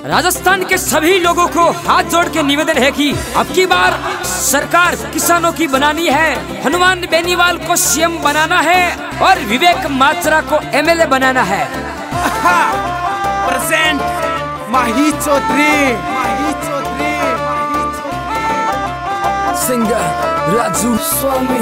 राजस्थान के सभी लोगों को हाथ जोड़ के निवेदन है कि अब की बार सरकार किसानों की बनानी है, हनुमान बेनीवाल को सीएम बनाना है और विवेक माचरा को एमएलए बनाना है। Present Mahi Chaudhary singer Raju Swami.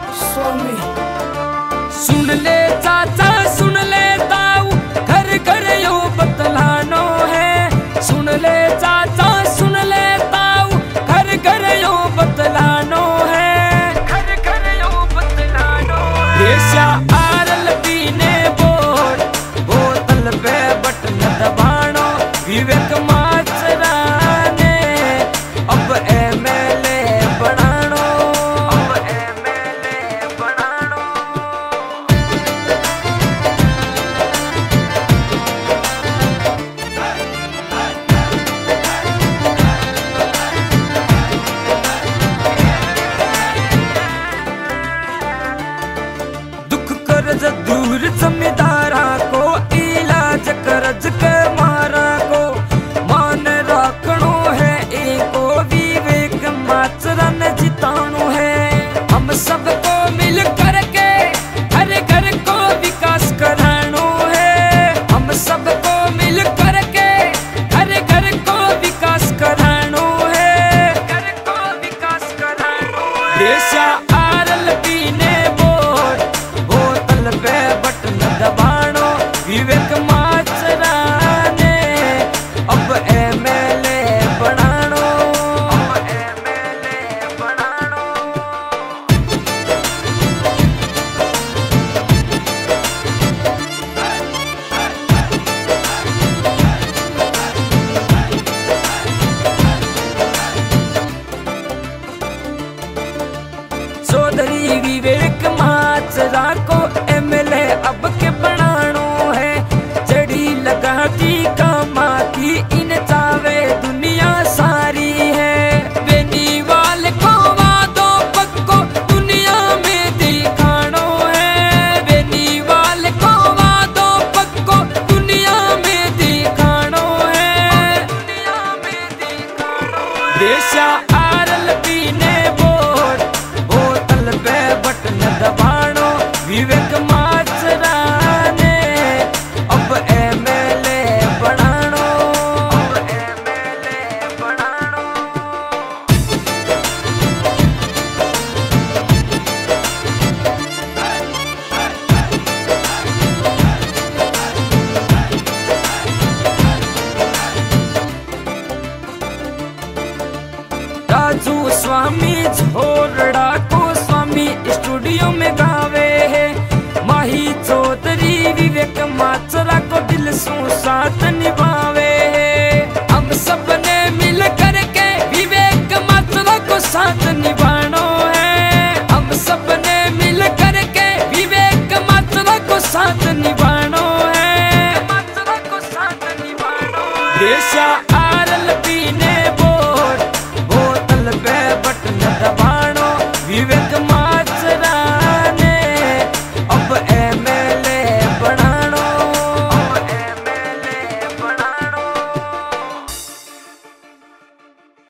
सुन ले चाचा सुन ले ताऊ, घर घर यो बतलानो है। सुन ले चाचा सुन ले ताऊ, घर घर यो बतलानो है। घर घर यो बतलानो है। देशा आरल पीने बोतल पे बटन दबानो, विवेक माचरा ने अब एमएलए बनानो। दूर जमींदारा को इलाज करज के मारा को मान रखनो है, एको विवेक माचरा ने जितानो है। हम सबको मिल करके हर घर को विकास करानो है। हम सबको मिल करके हर घर को विकास करानो है। घर को विकास करानो है। देशा आरल पीने पे बटन दबानो, विवेक माचरा ने अब एमएलए बनानो। चौधरी विवेक माचरा को एमएलए अब के बनानो है। जड़ी लगा की कामा की इन चावे दुनिया सारी है। बेनीवाल को वादो पक्को दुनिया में दिखानो है। बेनीवाल को वादो पक्को दुनिया में दिखानो है। दुनिया में दिखानो है। देशा आरल पीने बोतल पे बटन दबानो, विवेक माचरा ने अब एमएलए बनानो। राजू स्वामी झोरड़ा को स्वामी स्टूडियो में गावे है। माही चौधरी विवेक माचरा को दिल सो साथ